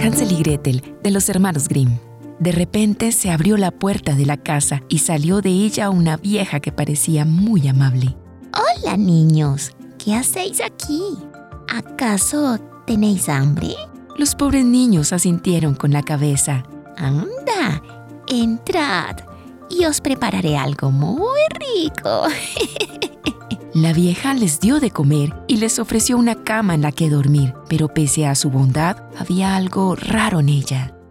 Hansel y Gretel, de los hermanos Grimm. De repente se abrió la puerta de la casa y salió de ella una vieja que parecía muy amable. Hola, niños. ¿Qué hacéis aquí? ¿Acaso tenéis hambre? Los pobres niños asintieron con la cabeza. Anda, entrad y os prepararé algo muy rico. La vieja les dio de comer y les ofreció una cama en la que dormir, pero pese a su bondad, había algo raro en ella.